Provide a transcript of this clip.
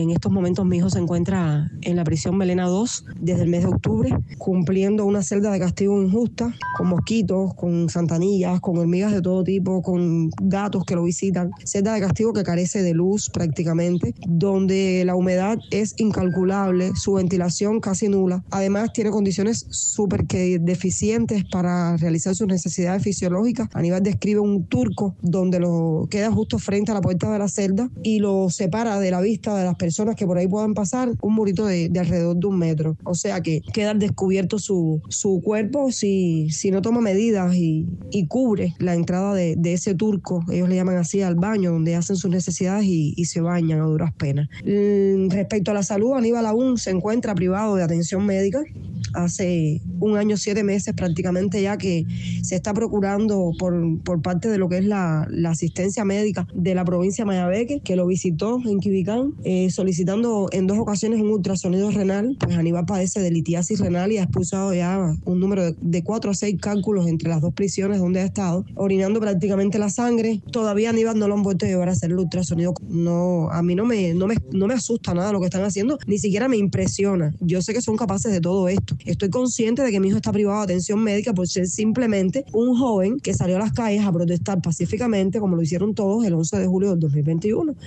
en estos momentos mi hijo se encuentra en la prisión Melena 2 desde el mes de octubre, cumpliendo una celda de castigo injusta, con mosquitos, con santanillas, con hormigas de todo tipo, con gatos que lo visitan. Celda de castigo que carece de luz prácticamente, donde la humedad es incalculable, su ventilación casi nula. Además tiene condiciones súper deficientes para realizar sus necesidades fisiológicas. Aníbal describe un turco donde lo queda justo frente a la puerta de la celda y lo separa de la vista de las personas que por ahí puedan pasar un murito de alrededor de 1 metro. O sea que queda al descubierto su cuerpo si no toma medidas y cubre la entrada de ese turco, ellos le llaman así, al baño, donde hacen sus necesidades y se bañan a duras penas. Respecto a la salud, Aníbal aún se encuentra privado de atención médica. Hace 1 año, 7 meses prácticamente ya que se está procurando por parte de lo que es la asistencia médica de la provincia de Mayabeque, que lo visitó en Quibicán, solicitando en 2 ocasiones un ultrasonido renal. Pues Aníbal padece de litiasis renal y ha expulsado ya un número de 4 a 6 cálculos entre las 2 prisiones donde ha estado, orinando prácticamente la sangre. Todavía Aníbal no lo han vuelto a llevar a hacer el ultrasonido. No, a mí no me asusta nada lo que están haciendo, ni siquiera me impresiona. Yo sé que son capaces de todo esto. Estoy consciente de que mi hijo está privado de atención médica por ser simplemente un joven que salió a las calles a protestar pacíficamente, como lo hicieron todos el 11 de julio del 2021.